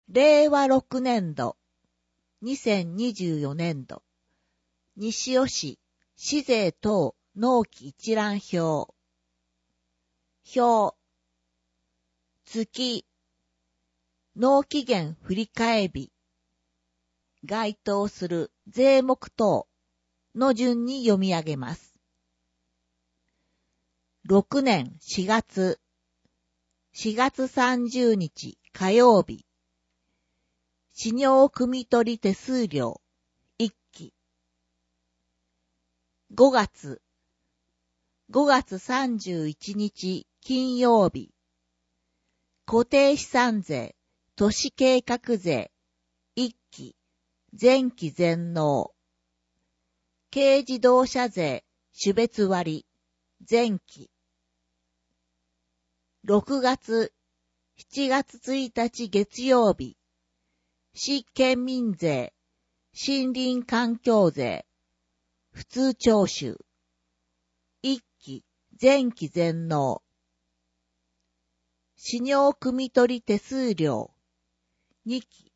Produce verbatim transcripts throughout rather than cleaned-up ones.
れいわろくねんど、にせんにじゅうよねんど、西尾市市税等納期一覧表。表。月。納期限振替日。該当する税目等の順に読み上げます。ろくねんしがつ、しがつさんじゅうにち火曜日。信用汲み取り手数料いっき。ごがつ、ごがつさんじゅういちにち金曜日。固定資産税、都市計画税いっき。前期全納。軽自動車税種別割前期。ろくがつ、しちがつついたち月曜日。市県民税、森林環境税、普通徴収。いっき、前期全納。信用汲み取り手数料。にき。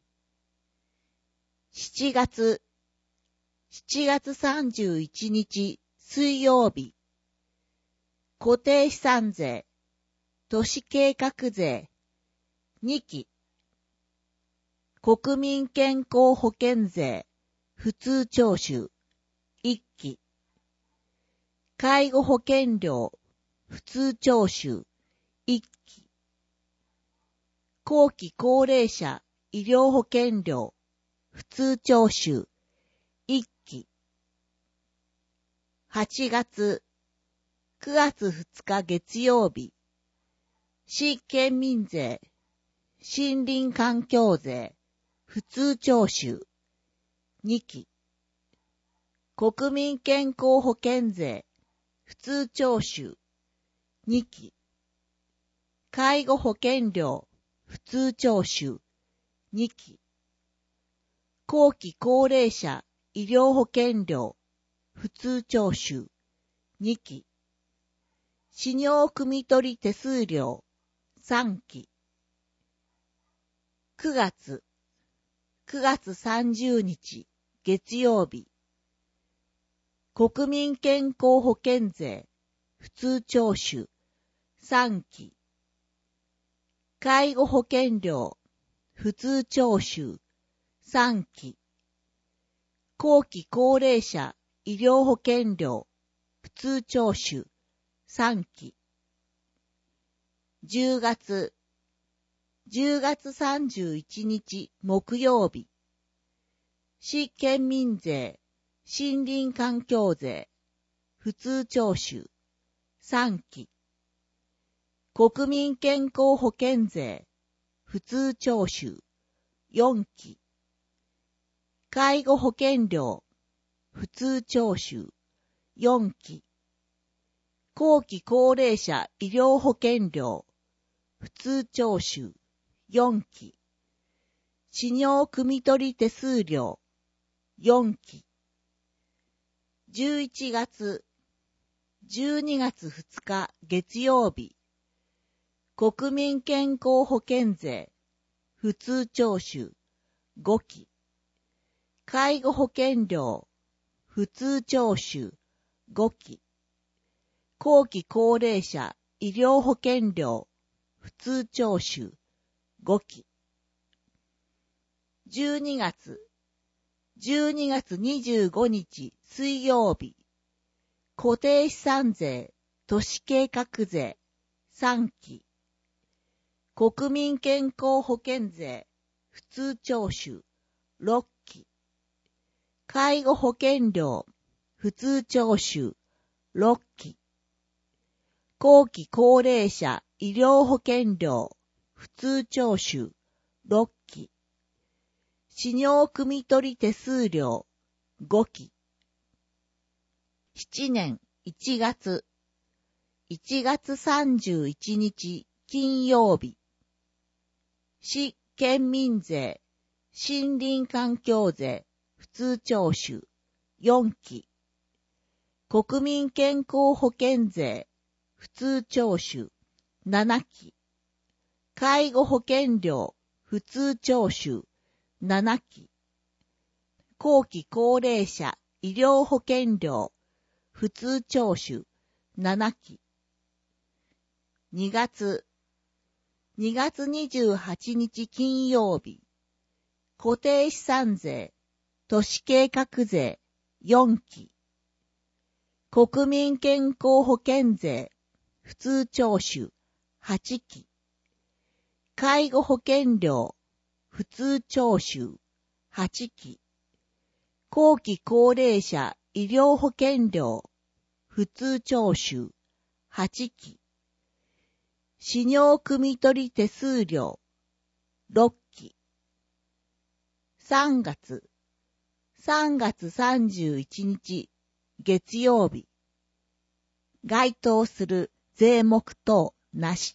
しちがつ、しちがつさんじゅういちにち水曜日。固定資産税、都市計画税。にき。国民健康保険税、普通徴収。いっき。介護保険料、普通徴収。いっき。後期高齢者医療保険料、普通徴収。いっき。はちがつ、くがつふつか月曜日。市県民税、森林環境税、普通徴収。にき。国民健康保険税、普通徴収。にき。介護保険料、普通徴収。にき。後期高齢者医療保険料、普通徴収。にき。信用汲み取り手数料。さんき。くがつ、くがつさんじゅうにち月曜日。国民健康保険税、普通徴収。さんき。介護保険料、普通徴収。さんき。後期高齢者医療保険料、普通徴収。さんき。じゅうがつ、じゅうがつさんじゅういちにち木曜日。市県民税、森林環境税、普通徴収。さんき。国民健康保険税、普通徴収。よんき。介護保険料、普通徴収。よんき。後期高齢者医療保険料、普通徴収。よんき。信用汲み取り手数料。よんき。じゅういちがつ、じゅうにがつふつか月曜日。国民健康保険税、普通徴収。ごき。介護保険料、普通徴収。ごき。後期高齢者医療保険料、普通徴収。ごき。じゅうにがつ、じゅうにがつにじゅうごにち水曜日。固定資産税、都市計画税。さんき。国民健康保険税、普通徴収。ろっき。介護保険料、普通徴収。ろっき。後期高齢者医療保険料、普通徴収。ろっき。信用汲み取り手数料。ごき。しちねんいちがつ、いちがつさんじゅういちにち金曜日。市県民税、森林環境税、普通徴収。よんき。国民健康保険税、普通徴収。ななき。介護保険料、 普通徴収ななき、後期高齢者医療保険料普通徴収ななき、にがつ、にがつにじゅうはちにち金曜日、固定資産税、都市計画税よんき、国民健康保険税普通徴収はちき、介護保険料普通徴収はちき、後期高齢者医療保険料普通徴収はちき、使用汲み取り手数料ろっき、さんがつ、さんがつさんじゅういちにち月曜日、該当する税目等なし。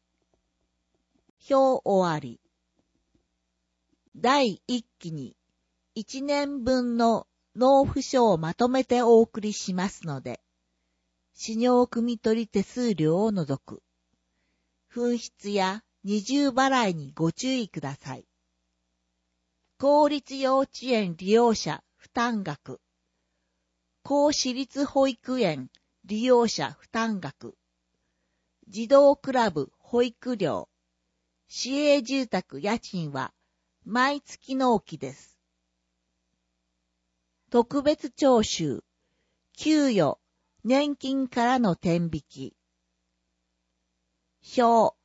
表終わり。だいいっきにいちねんぶんの納付書をまとめてお送りしますので、使用汲み取り手数料を除く、紛失や二重払いにご注意ください。公立幼稚園利用者負担額、公私立保育園利用者負担額、児童クラブ保育料、市営住宅家賃は毎月納期です。特別徴収、給与、年金からの天引き。表。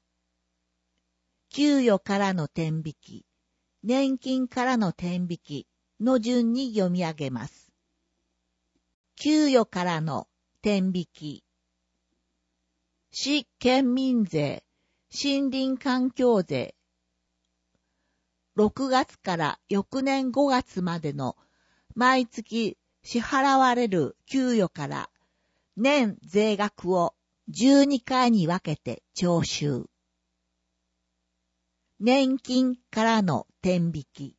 給与からの天引き、年金からの天引きの順に読み上げます。給与からの天引き。市県民税、森林環境税。ろくがつから翌年ごがつまでの毎月支払われる給与から年税額をじゅうにかいに分けて徴収。年金からの天引き。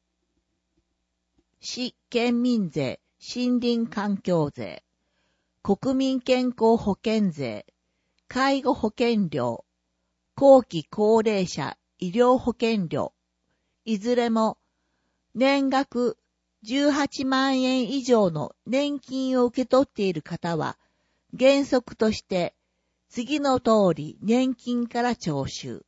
市県民税、森林環境税、国民健康保険税、介護保険料、後期高齢者医療保険料、いずれも年額じゅうはちまんえん以上の年金を受け取っている方は、原則として次の通り年金から徴収。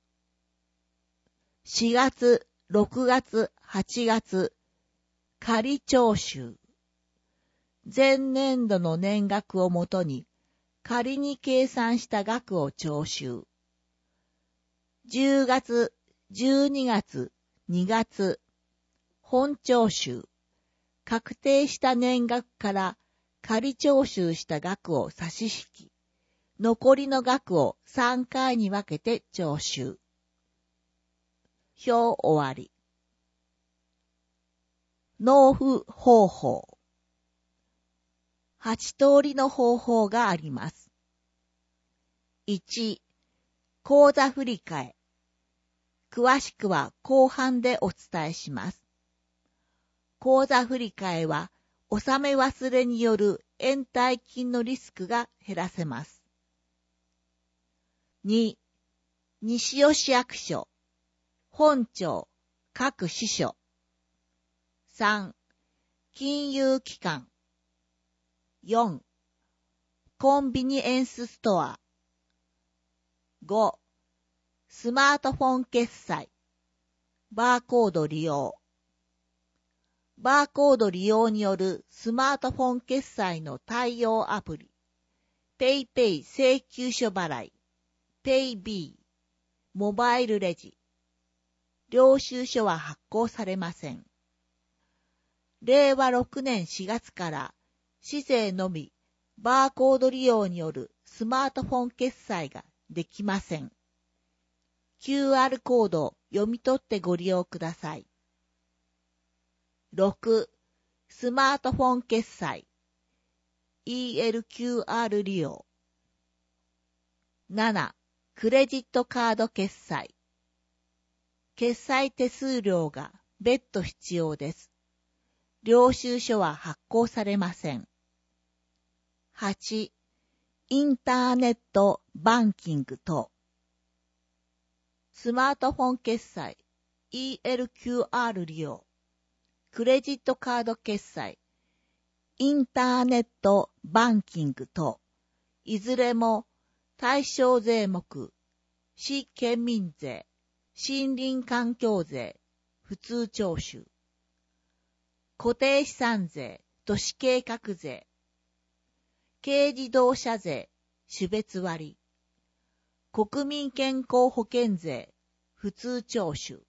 しがつ、ろくがつ、はちがつ、仮徴収。前年度の年額をもとに、仮に計算した額を徴収。じゅうがつ、じゅうにがつ、にがつ、本徴収。確定した年額から仮徴収した額を差し引き、残りの額をさんかいに分けて徴収。表終わり。納付方法。はちとおりの方法があります。いち、口座振替。詳しくは後半でお伝えします。口座振替は、納め忘れによる延滞金のリスクが減らせます。に、西尾市役所、本庁、各支所。さん、金融機関。よん、コンビニエンスストア。ご、スマートフォン決済。バーコード利用。バーコード利用によるスマートフォン決済の対応アプリ。ペイペイ請求書払い。ペイビー。モバイルレジ。領収書は発行されません。れいわろくねんしがつから市税のみバーコード利用によるスマートフォン決済ができません。キューアール コードを読み取ってご利用ください。ろく、スマートフォン決済 イーエルキューアール 利用。なな、クレジットカード決済。決済手数料が別途必要です。領収書は発行されません。はち、インターネットバンキング等。 スマートフォン決済、イーエルキューアール 利用、クレジットカード決済、インターネットバンキング等、いずれも対象税目、市県民税、森林環境税、普通徴収、固定資産税、都市計画税、軽自動車税、種別割、国民健康保険税、普通徴収、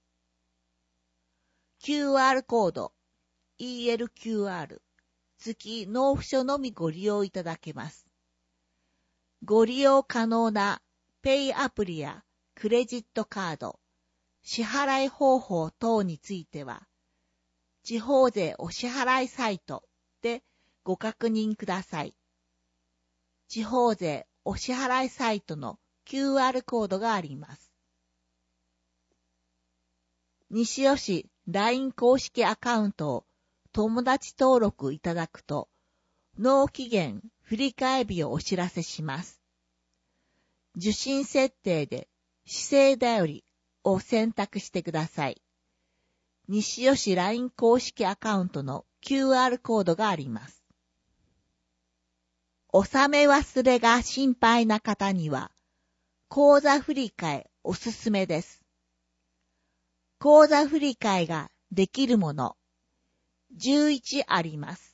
キューアール コード、イーエルキューアール、付き納付書のみご利用いただけます。ご利用可能なペイアプリやクレジットカード、支払い方法等については、地方税お支払いサイトでご確認ください。地方税お支払いサイトの キューアール コードがあります。西尾市 ライン 公式アカウントを友達登録いただくと、納期限振替日をお知らせします。受信設定で市政だよりを選択してください。西尾市 ライン 公式アカウントの キューアール コードがあります。納め忘れが心配な方には、口座振替おすすめです。口座振替ができるもの、じゅういちあります。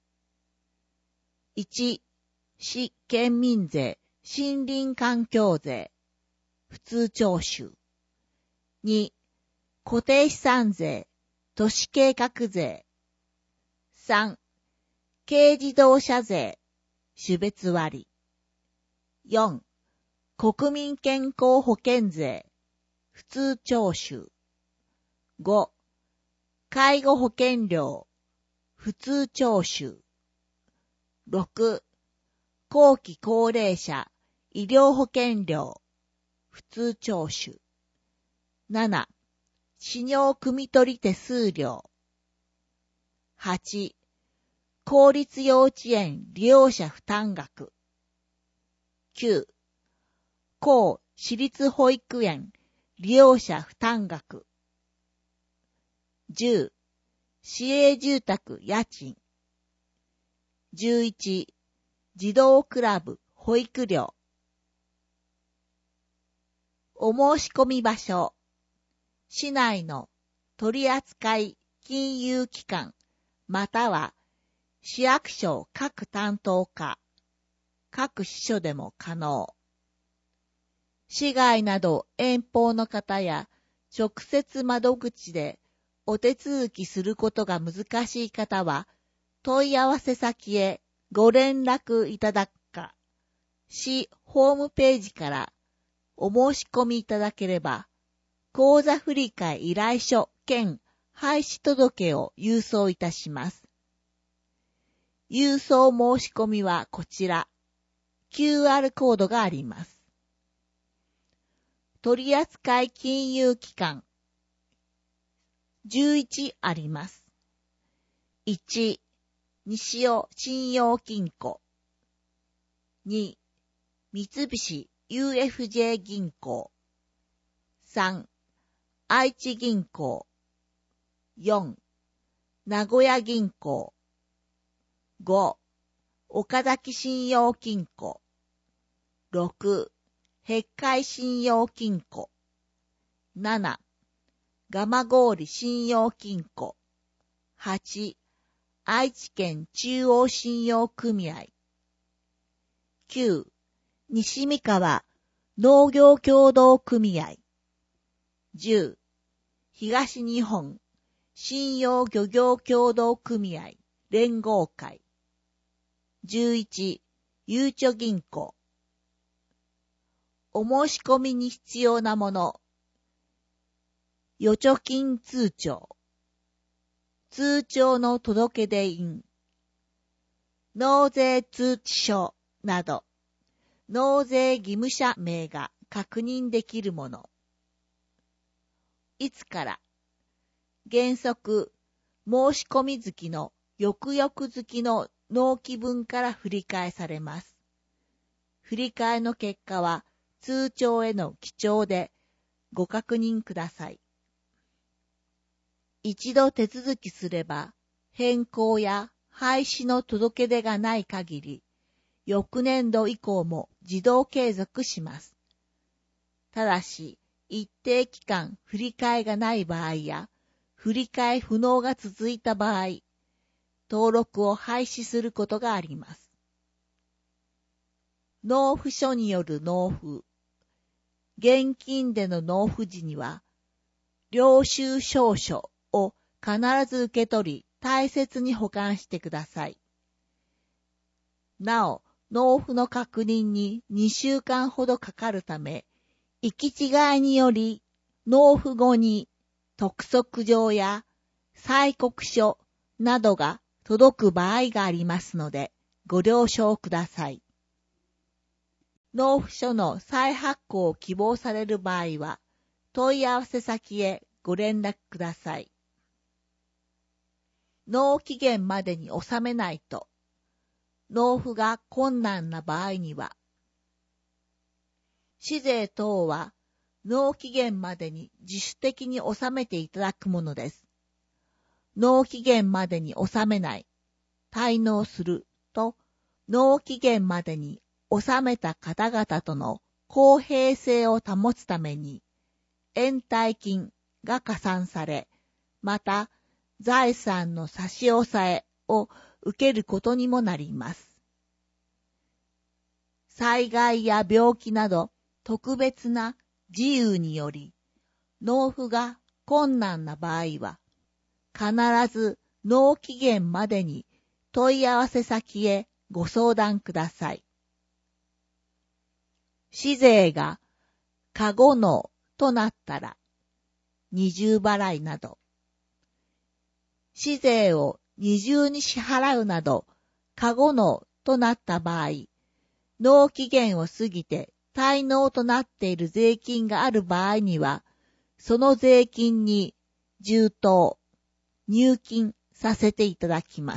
いち、市県民税、森林環境税、普通徴収。に、固定資産税、都市計画税。さん、軽自動車税、種別割。よん、国民健康保険税、普通徴収。ご、介護保険料、普通徴収。ろく、後期高齢者、医療保険料、普通徴収。なな、使用汲み取り手数料。はち、公立幼稚園利用者負担額。きゅう、公私立保育園利用者負担額。じゅう、市営住宅家賃。じゅういち、児童クラブ保育料。お申し込み場所。市内の取扱金融機関または市役所各担当課、各支所でも可能。市外など遠方の方や直接窓口でお手続きすることが難しい方は問い合わせ先へご連絡いただくか、市ホームページからお申し込みいただければ、口座振替依頼書兼廃止届を郵送いたします。郵送申し込みはこちら、キューアール コードがあります。取扱金融機関、じゅういちあります。いち、西尾信用金庫。に、三菱 ユーエフジェー 銀行。さん、愛知銀行。よん、名古屋銀行。ご、岡崎信用金庫。ろく、碧海信用金庫。なな、蒲郡信用金庫。はち、愛知県中央信用組合。きゅう、西三河農業協同組合。じゅう、東日本信用漁業協同組合連合会。じゅういち、ゆうちょ銀行。お申し込みに必要なもの。預貯金通帳。通帳の届出印。納税通知書など、納税義務者名が確認できるもの。いつから。原則、申し込み月の翌々月の納期分から振り替えされます。振り替えの結果は通帳への記帳でご確認ください。一度手続きすれば、変更や廃止の届け出がない限り、翌年度以降も自動継続します。ただし、一定期間振り替えがない場合や、振り替え不能が続いた場合、登録を廃止することがあります。納付書による納付。現金での納付時には、領収証書を必ず受け取り、大切に保管してください。なお、納付の確認ににしゅうかんほどかかるため、行き違いにより、納付後に督促状や催告書などが届く場合がありますので、ご了承ください。納付書の再発行を希望される場合は、問い合わせ先へご連絡ください。納期限までに納めないと、納付が困難な場合には、市税等は納期限までに自主的に納めていただくものです。納期限までに納めない、滞納すると、納期限までに納めた方々との公平性を保つために、延滞金が加算され、また財産の差し押さえを受けることにもなります。災害や病気など特別な自由により、納付が困難な場合は、必ず納期限までに問い合わせ先へご相談ください。市税が過誤納となったら、二重払いなど、市税を二重に支払うなど、過誤納となった場合、納期限を過ぎて滞納となっている税金がある場合には、その税金に充当、入金させていただきます。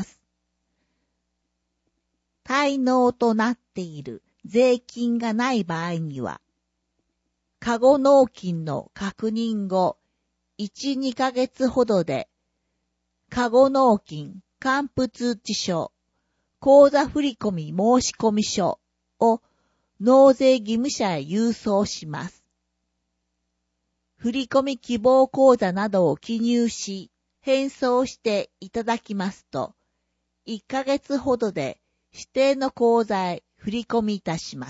滞納となっている税金がない場合には、過誤納金の確認後、いち、にかげつほどで、過誤納金還付通知書、口座振込申込書を納税義務者へ郵送します。振込希望口座などを記入し、返送していただきますと、いっかげつほどで指定の口座へ振り込みいたします。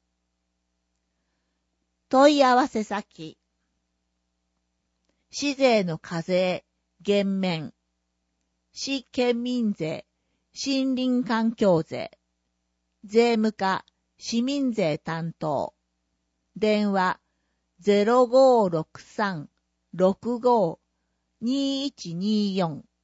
問い合わせ先。市税の課税、減免。市県民税、森林環境税。税務課、市民税担当。電話 ゼロごーろくさん ろくごー にいちによん。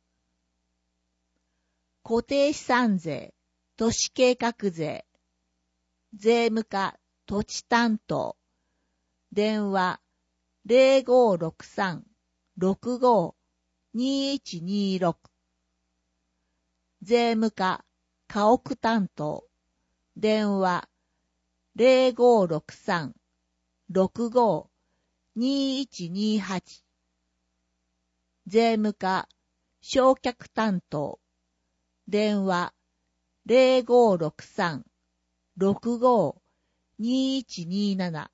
固定資産税、都市計画税。税務課、土地担当。電話 ゼロごーろくさん ろくごー にいちにろく。税務課、家屋担当。電話 ゼロごーろくさん ろくごー にいちにはち。税務課、償却担当。電話 ゼロごーろくさん ろくごー にいちになな。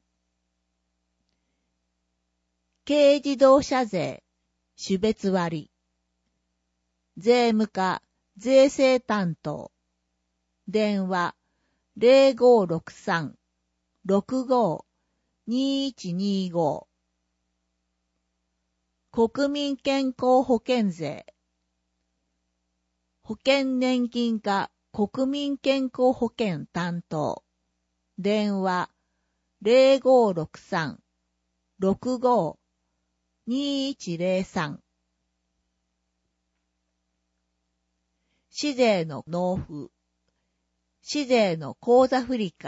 軽自動車税、種別割。税務課、税制担当。電話ゼロごーろくさん ろくごー にいちにご。国民健康保険税。保険年金課国民健康保険担当。電話ゼロごーろくさん ろくごー にいちゼロさん。市税の納付。市税の口座振替。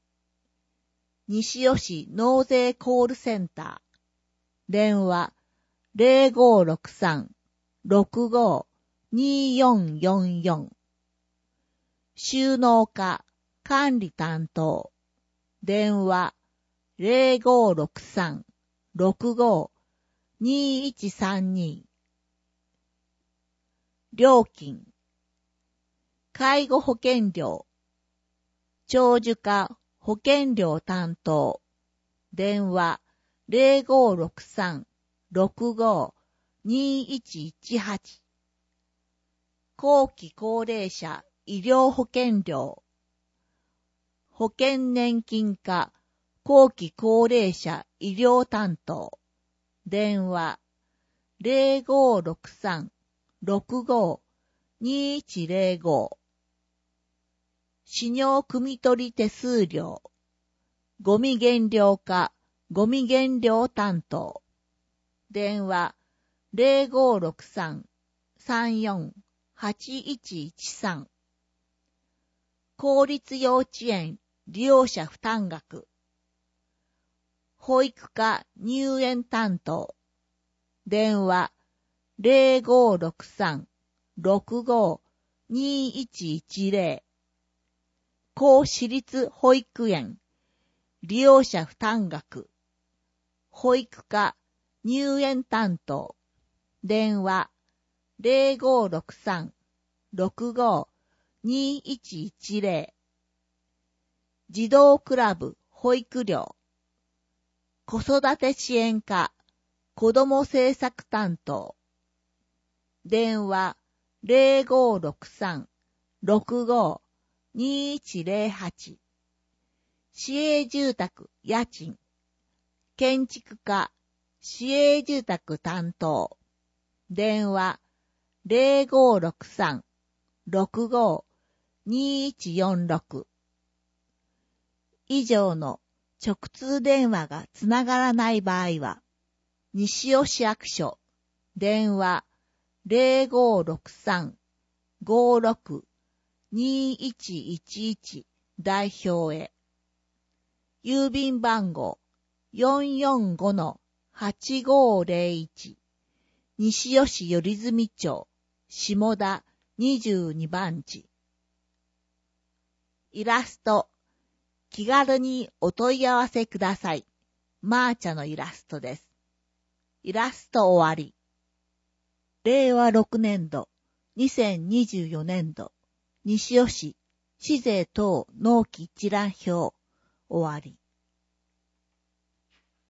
西尾市納税コールセンター。電話ゼロごーろくさん ろくごー によんよんよん。収納課管理担当。電話ゼロごーろくさんろくごーにーいちさんに。料金。介護保険料。長寿化保険料担当。電話ゼロごーろくさん ろくごーにーいちいちはち。後期高齢者医療保険料。保険年金課後期高齢者医療担当。電話ゼロごーろくさん ろくごーにーいちゼロご。使用汲み取り手数料。ゴミ減量課ゴミ減量担当。電話ゼロごーろくさん さんよん はちいちいちさん。公立幼稚園利用者負担額。保育課入園担当。電話ゼロごーろくさん ろくごーにーいちいちゼロ。公私立保育園利用者負担額。保育課入園担当。電話ゼロごーろくさん ろくごーにーいちいちゼロ。児童クラブ保育料。子育て支援課子ども政策担当。電話ゼロごーろくさん ろくごーにーいちゼロはち。市営住宅家賃。建築課市営住宅担当。電話ゼロごーろくさん ろくごーにーいちよんろく。以上の直通電話がつながらない場合は、西尾市役所電話ゼロごーろくさん ごーろく にーいちいちいち代表へ。郵便番号 よんよんごのはちごーゼロいち。西尾市頼住町下田にじゅうにばんち。イラスト。気軽にお問い合わせください。マーチャのイラストです。イラスト終わり。れいわろくねんど、にせんにじゅうよねんど、西尾市、市税等納期一覧表終わり。